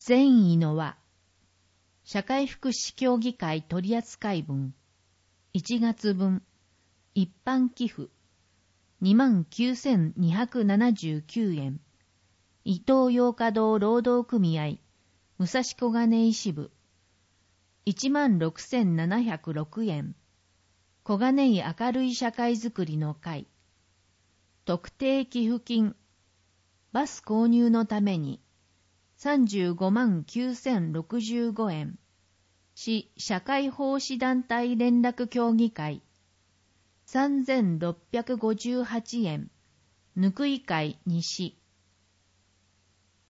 善意の輪、社会福祉協議会取扱文、1月分、一般寄付、29,279 円、伊東洋華堂労働組合、武蔵小金井支部、16,706 円、小金井明るい社会づくりの会、特定寄付金、バス購入のために、359,065 円、市社会奉仕団体連絡協議会、3,658 円、ぬくい会西、